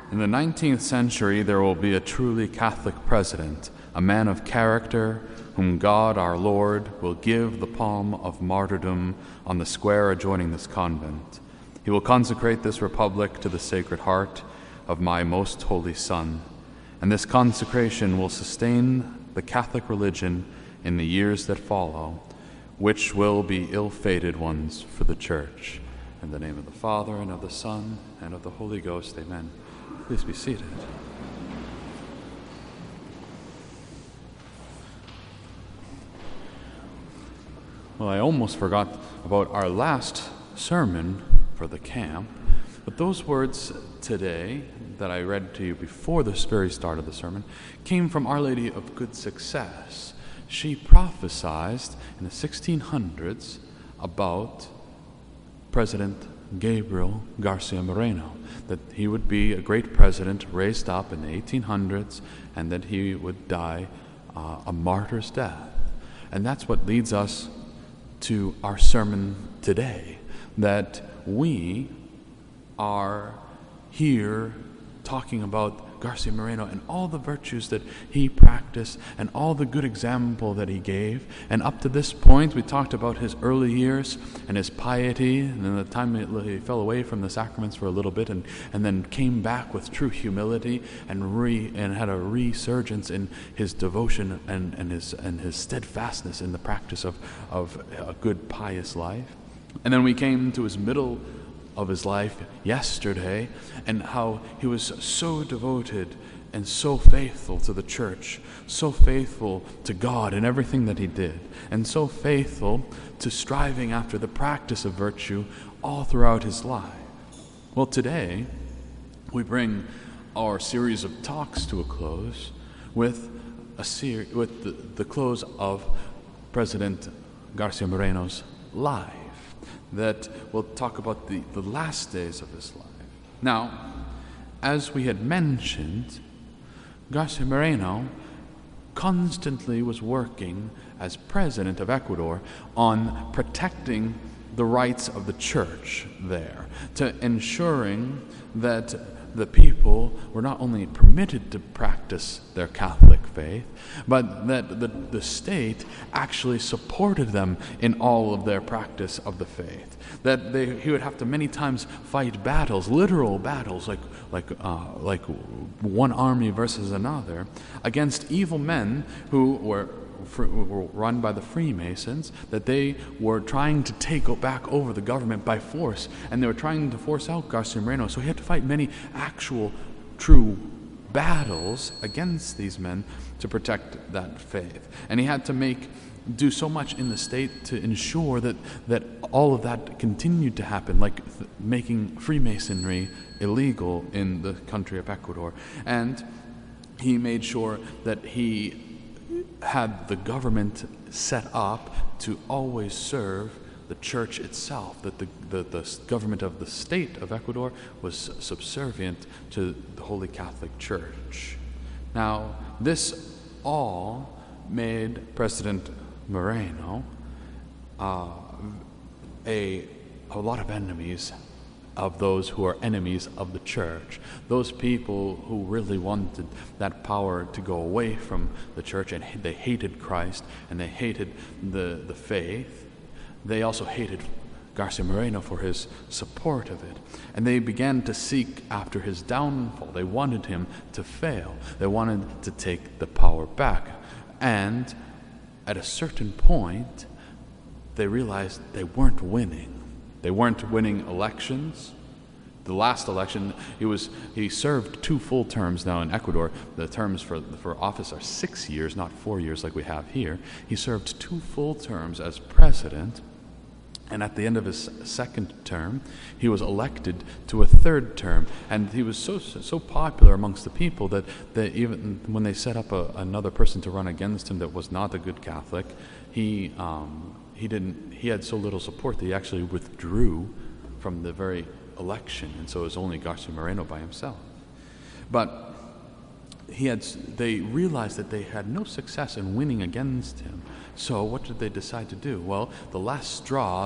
In the 19th century, there will be a truly Catholic president, a man of character, whom God our Lord will give the palm of martyrdom on the square adjoining this convent. He will consecrate this republic to the Sacred Heart of my most holy Son, and this consecration will sustain the Catholic religion in the years that follow, which will be ill-fated ones for the Church. In the name of the Father, and of the Son, and of the Holy Ghost, amen. Please be seated. Well, I almost forgot about our last sermon for the camp, but those words today that I read to you before the very start of the sermon came from Our Lady of Good Success. She prophesied in the 1600s about President Gabriel Garcia Moreno, that he would be a great president raised up in the 1800s and that he would die a martyr's death. And that's what leads us to our sermon today, that we are here talking about Garcia Moreno and all the virtues that he practiced and all the good example that he gave. And up to this point, we talked about his early years and his piety, and then the time he fell away from the sacraments for a little bit and then came back with true humility and had a resurgence in his devotion and his steadfastness in the practice of a good pious life. And then we came to his middle of his life yesterday, and how he was so devoted and so faithful to the Church, so faithful to God in everything that he did, and so faithful to striving after the practice of virtue all throughout his life. Well, today we bring our series of talks to a close with the close of President Garcia Moreno's life, that we'll talk about the last days of his life. Now, as we had mentioned, Garcia Moreno constantly was working as president of Ecuador on protecting the rights of the Church there, to ensuring that the people were not only permitted to practice their Catholic faith, but that the state actually supported them in all of their practice of the faith. That he would have to many times fight battles, literal battles, like one army versus another, against evil men who were run by the Freemasons, that they were trying to take back over the government by force, and they were trying to force out Garcia Moreno. So he had to fight many actual, true battles against these men to protect that faith. And he had to do so much in the state to ensure that all of that continued to happen, like making Freemasonry illegal in the country of Ecuador. And he made sure that he had the government set up to always serve the Church itself, that the government of the state of Ecuador was subservient to the Holy Catholic Church. Now, this all made President Moreno a lot of enemies of those who are enemies of the Church, those people who really wanted that power to go away from the Church, and they hated Christ and they hated the faith. They also hated Garcia Moreno for his support of it, and they began to seek after his downfall. They wanted him to fail. They wanted to take the power back, and at a certain point they realized they weren't winning. They weren't winning elections. The last election, he served 2 full terms now in Ecuador. The terms for office are 6 years, not 4 years like we have here. He served 2 full terms as president, and at the end of his second term, he was elected to a 3rd term. And he was so popular amongst the people that even when they set up another person to run against him that was not a good Catholic, he had so little support that he actually withdrew from the very election, and so it was only Garcia Moreno by himself. But they realized that they had no success in winning against him. So what did they decide to do? Well, the last straw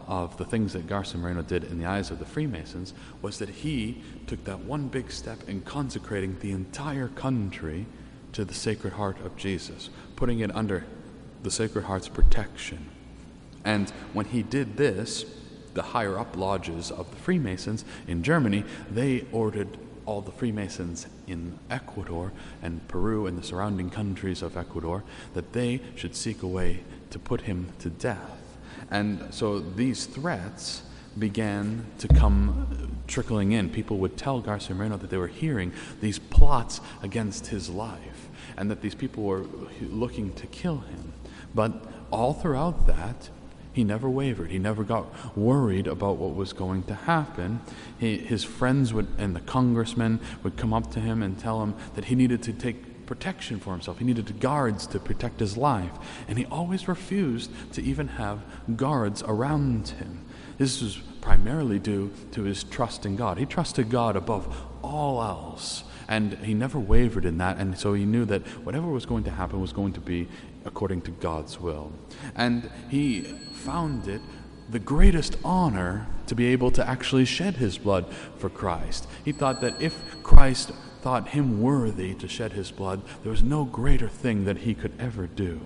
of the things that Garcia Moreno did in the eyes of the Freemasons was that he took that one big step in consecrating the entire country to the Sacred Heart of Jesus, putting it under the Sacred Heart's protection. And when he did this, the higher up lodges of the Freemasons in Germany, they ordered all the Freemasons in Ecuador and Peru and the surrounding countries of Ecuador that they should seek a way to put him to death. And so these threats began to come trickling in. People would tell Garcia Moreno that they were hearing these plots against his life and that these people were looking to kill him. But all throughout that, he never wavered. He never got worried about what was going to happen. His friends and the congressmen would come up to him and tell him that he needed to take protection for himself. He needed guards to protect his life. And he always refused to even have guards around him. This was primarily due to his trust in God. He trusted God above all else. And he never wavered in that, and so he knew that whatever was going to happen was going to be according to God's will. And he found it the greatest honor to be able to actually shed his blood for Christ. He thought that if Christ thought him worthy to shed his blood, there was no greater thing that he could ever do.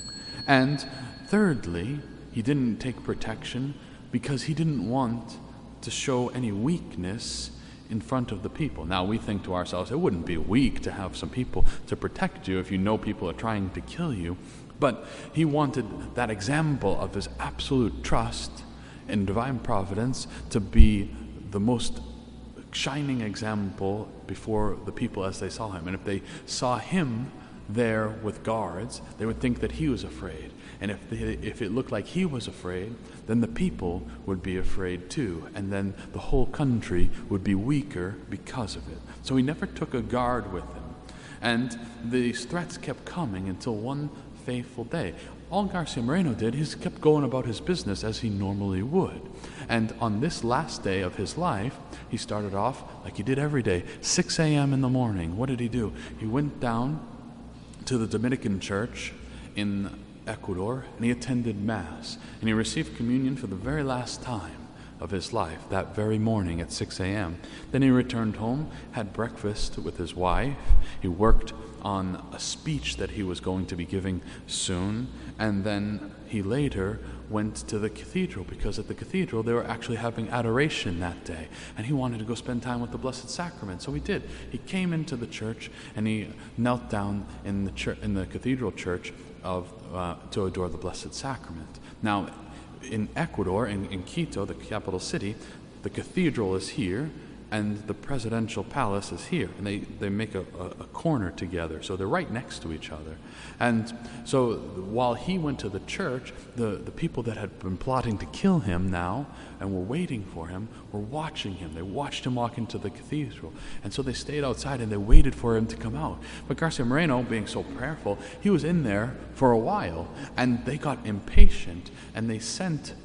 And thirdly, he didn't take protection because he didn't want to show any weakness in front of the people. Now, we think to ourselves, it wouldn't be weak to have some people to protect you if you know people are trying to kill you. But he wanted that example of his absolute trust in divine providence to be the most shining example before the people as they saw him. And if they saw him there with guards, they would think that he was afraid. And if it looked like he was afraid, then the people would be afraid too. And then the whole country would be weaker because of it. So he never took a guard with him. And these threats kept coming until one fateful day. All Garcia Moreno did is kept going about his business as he normally would. And on this last day of his life, he started off like he did every day, 6 a.m. in the morning. What did he do? He went down to the Dominican church in Ecuador, and he attended Mass, and he received communion for the very last time of his life that very morning at 6 a.m. Then he returned home, had breakfast with his wife. He worked on a speech that he was going to be giving soon, and then he later went to the cathedral, because at the cathedral they were actually having adoration that day, and he wanted to go spend time with the Blessed Sacrament. So he did. He came into the church and he knelt down in the cathedral church to adore the Blessed Sacrament. Now, in Ecuador, in Quito, the capital city, the cathedral is here and the presidential palace is here, and they make a corner together, so they're right next to each other. And so while he went to the church, the people that had been plotting to kill him now and were waiting for him were watching him. They watched him walk into the cathedral, and so they stayed outside and they waited for him to come out. But Garcia Moreno, being so prayerful, he was in there for a while, and they got impatient and they sent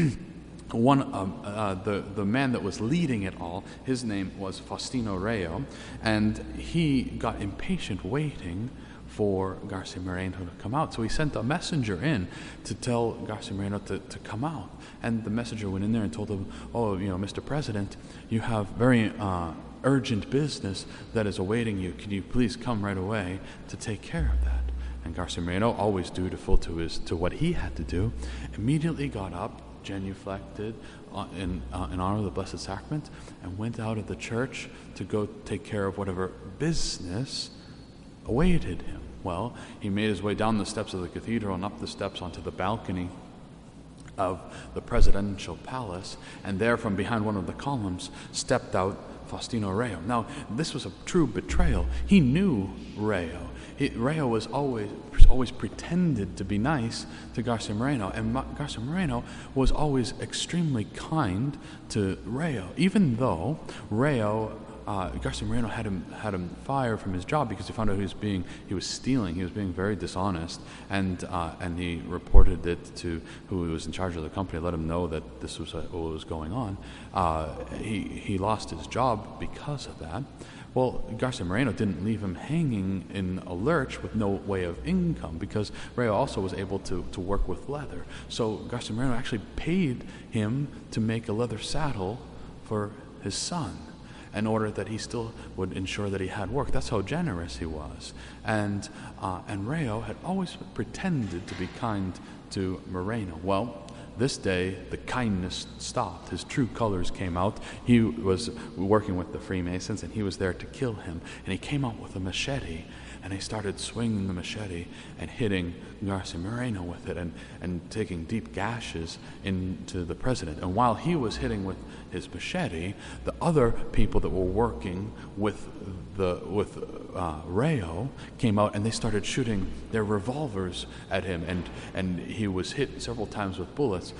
the man that was leading it all. His name was Faustino Rayo, and he got impatient waiting for Garcia Moreno to come out. So he sent a messenger in to tell Garcia Moreno to come out. And the messenger went in there and told him, Mr. President, you have very urgent business that is awaiting you. Can you please come right away to take care of that? And Garcia Moreno, always dutiful to what he had to do, immediately got up, genuflected in honor of the Blessed Sacrament, and went out of the church to go take care of whatever business awaited him. Well, he made his way down the steps of the cathedral and up the steps onto the balcony of the presidential palace, and there from behind one of the columns stepped out Faustino Rayo. Now, this was a true betrayal. He knew Rayo. Rayo was always pretended to be nice to Garcia Moreno, and Garcia Moreno was always extremely kind to Rayo, even though Rayo Garcia Moreno had him fired from his job because he found out he was stealing. He was being very dishonest, and he reported it to who was in charge of the company. Let him know that this was what was going on. He lost his job because of that. Well, Garcia Moreno didn't leave him hanging in a lurch with no way of income, because Rayo also was able to work with leather. So Garcia Moreno actually paid him to make a leather saddle for his son, in order that he still would ensure that he had work. That's how generous he was. And Rayo had always pretended to be kind to Moreno. Well, this day, the kindness stopped. His true colors came out. He was working with the Freemasons, and he was there to kill him. And he came out with a machete, and he started swinging the machete and hitting Garcia Moreno with it, and taking deep gashes into the president. And while he was hitting with his machete, the other people that were working with Rayo came out, and they started shooting their revolvers at him, and he was hit several times with bullets,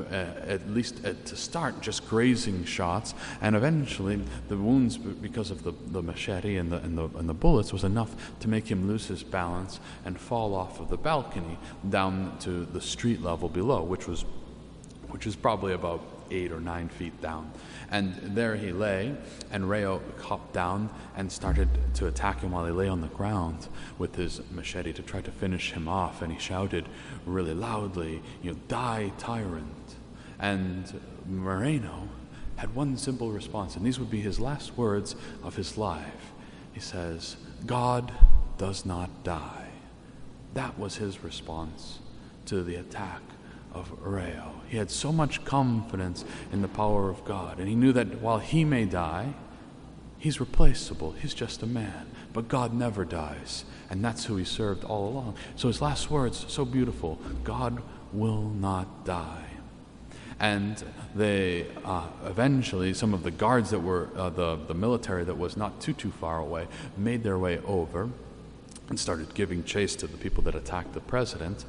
at least to start, just grazing shots, and eventually the wounds, because of the machete and the bullets, was enough to make him lose his balance and fall off of the balcony down to the street level below, which was probably about 8 or 9 feet down. And there he lay, and Rayo hopped down and started to attack him while he lay on the ground with his machete to try to finish him off. And he shouted really loudly, "Die, tyrant!" And Moreno had one simple response, and these would be his last words of his life. He says, "God does not die." That was his response to the attack of Rayo. He had so much confidence in the power of God, and he knew that while he may die, he's replaceable. He's just a man. But God never dies, and that's who he served all along. So his last words, so beautiful: God will not die. And they eventually, some of the guards that were the military that was not too far away, made their way over and started giving chase to the people that attacked the president.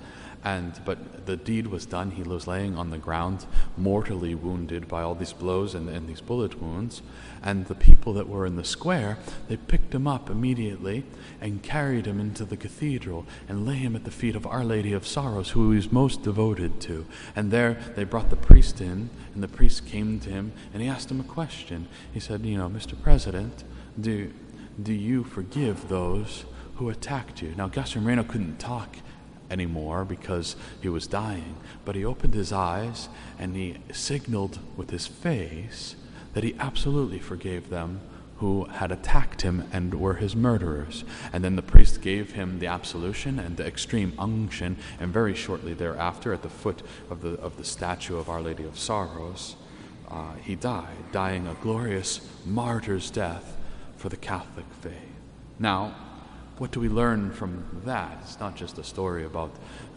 But the deed was done. He was laying on the ground, mortally wounded by all these blows and these bullet wounds. And the people that were in the square, they picked him up immediately and carried him into the cathedral and lay him at the feet of Our Lady of Sorrows, who he was most devoted to. And there they brought the priest in, and the priest came to him, and he asked him a question. He said, "Mr. President, do you forgive those who attacked you?" Now, Garcia Moreno couldn't talk anymore because he was dying, but he opened his eyes and he signaled with his face that he absolutely forgave them who had attacked him and were his murderers. And then the priest gave him the absolution and the extreme unction, and very shortly thereafter, at the foot of the statue of Our Lady of Sorrows, he died, dying a glorious martyr's death for the Catholic faith. Now, what do we learn from that? It's not just a story about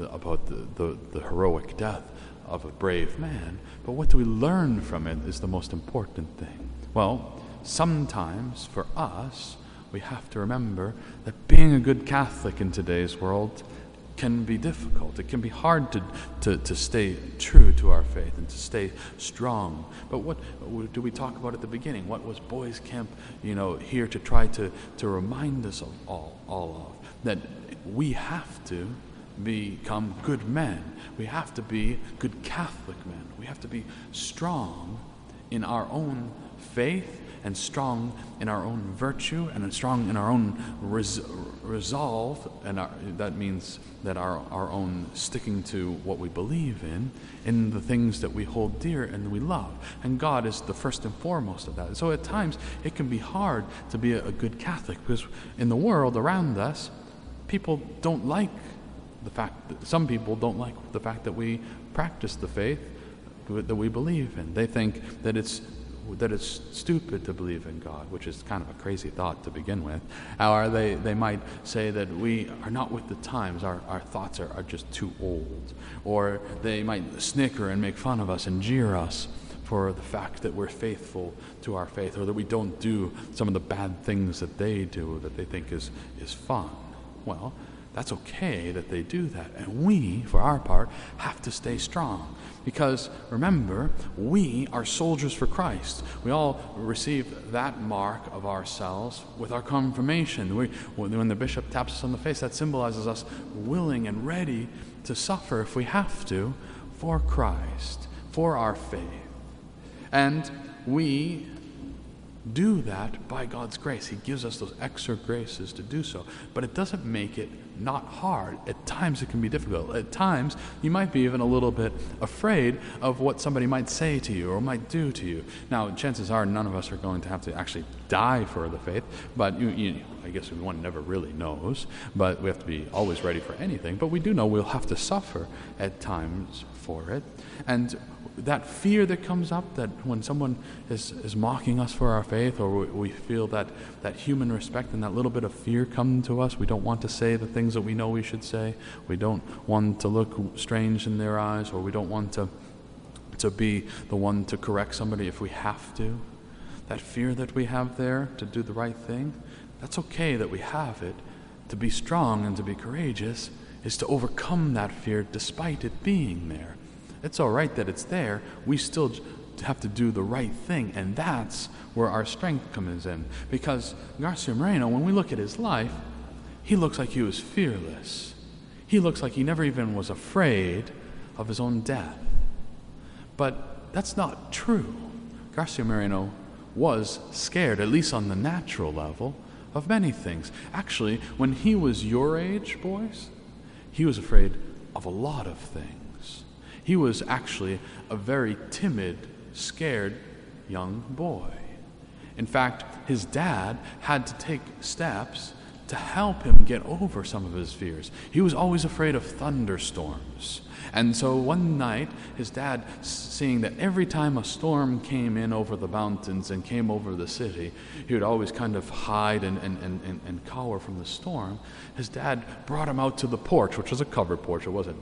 the heroic death of a brave man, but what do we learn from it is the most important thing. Well, sometimes for us, we have to remember that being a good Catholic in today's world can be difficult. It can be hard to stay true to our faith and to stay strong. But what do we talk about at the beginning? What was Boys Camp, here to try to remind us of all of? That we have to become good men. We have to be good Catholic men. We have to be strong in our own faith, and strong in our own virtue, and strong in our own resolve, and that means that our own sticking to what we believe in the things that we hold dear and we love. And God is the first and foremost of that. So at times it can be hard to be a good Catholic, because in the world around us, people don't like the fact that some people don't like the fact that we practice the faith that we believe in. They think that it's stupid to believe in God, which is kind of a crazy thought to begin with. Or they might say that we are not with the times, our thoughts are just too old. Or they might snicker and make fun of us and jeer us for the fact that we're faithful to our faith, or that we don't do some of the bad things that they do that they think is fun. Well, That's okay that they do that. And we, for our part, have to stay strong. Because, remember, we are soldiers for Christ. We all receive that mark of ourselves with our confirmation. When the bishop taps us on the face, that symbolizes us willing and ready to suffer if we have to for Christ, for our faith. And we do that by God's grace. He gives us those extra graces to do so. But it doesn't make it not hard. At times it can be difficult. At times you might be even a little bit afraid of what somebody might say to you or might do to you. Now, chances are none of us are going to have to actually die for the faith, but I guess one never really knows, but we have to be always ready for anything. But we do know we'll have to suffer at times for it. And that fear that comes up, that when someone is mocking us for our faith, or we feel that human respect and that little bit of fear come to us, we don't want to say the things that we know we should say, we don't want to look strange in their eyes, or we don't want to be the one to correct somebody if we have to. That fear that we have there to do the right thing, that's okay that we have it. To be strong and to be courageous is to overcome that fear despite it being there. It's all right that it's there. We still have to do the right thing, and that's where our strength comes in. Because Garcia Moreno, when we look at his life, he looks like he was fearless. He looks like he never even was afraid of his own death. But that's not true. Garcia Moreno was scared, at least on the natural level, of many things. Actually, when he was your age, boys, he was afraid of a lot of things. He was actually a very timid, scared young boy. In fact, his dad had to take steps to help him get over some of his fears. He was always afraid of thunderstorms. And so one night, his dad, seeing that every time a storm came in over the mountains and came over the city, he would always kind of hide and cower from the storm. His dad brought him out to the porch, which was a covered porch. It wasn't,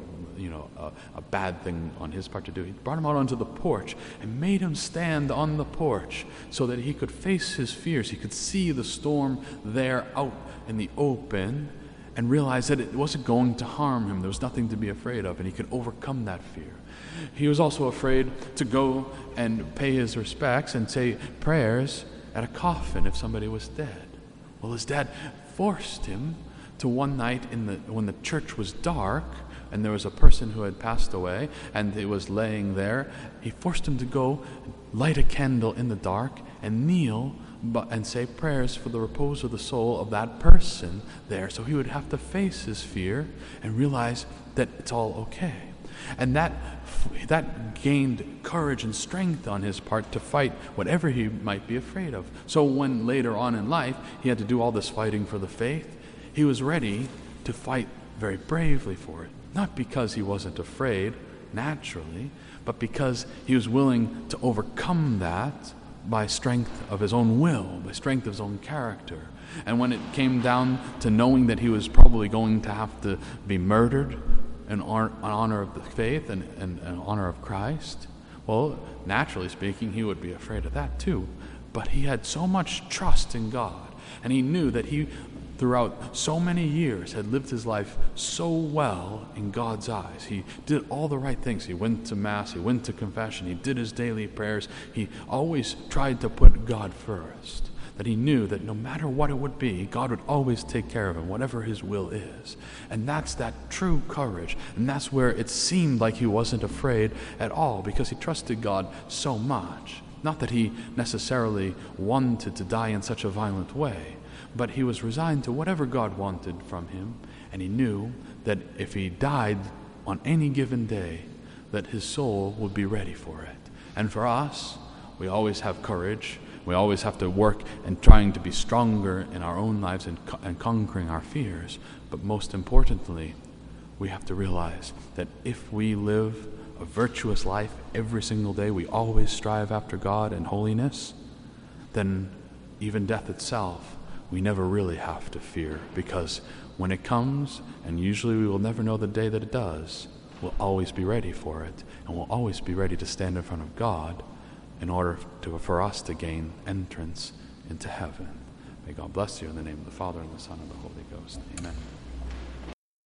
a bad thing on his part to do. He brought him out onto the porch and made him stand on the porch so that he could face his fears. He could see the storm there out in the open and realize that it wasn't going to harm him. There was nothing to be afraid of, and he could overcome that fear. He was also afraid to go and pay his respects and say prayers at a coffin if somebody was dead. Well, his dad forced him to one night when the church was dark and there was a person who had passed away and he was laying there. He forced him to go light a candle in the dark and kneel and say prayers for the repose of the soul of that person there. So he would have to face his fear and realize that it's all okay. And that gained courage and strength on his part to fight whatever he might be afraid of. So when later on in life he had to do all this fighting for the faith, he was ready to fight very bravely for it. Not because he wasn't afraid, naturally, but because he was willing to overcome that by strength of his own will, by strength of his own character. And when it came down to knowing that he was probably going to have to be murdered in honor of the faith and in honor of Christ, well, naturally speaking, he would be afraid of that too. But he had so much trust in God, and he knew that he, throughout so many years, had lived his life so well in God's eyes. He did all the right things. He went to Mass, he went to confession, he did his daily prayers. He always tried to put God first. That he knew that no matter what it would be, God would always take care of him, whatever his will is. And that's that true courage. And that's where it seemed like he wasn't afraid at all, because he trusted God so much. Not that he necessarily wanted to die in such a violent way, but he was resigned to whatever God wanted from him, and he knew that if he died on any given day, that his soul would be ready for it. And for us, we always have courage. We always have to work and trying to be stronger in our own lives and conquering our fears. But most importantly, we have to realize that if we live a virtuous life every single day, we always strive after God and holiness, then even death itself, we never really have to fear, because when it comes, and usually we will never know the day that it does, we'll always be ready for it, and we'll always be ready to stand in front of God in order for us to gain entrance into heaven. May God bless you in the name of the Father, and the Son, and the Holy Ghost. Amen.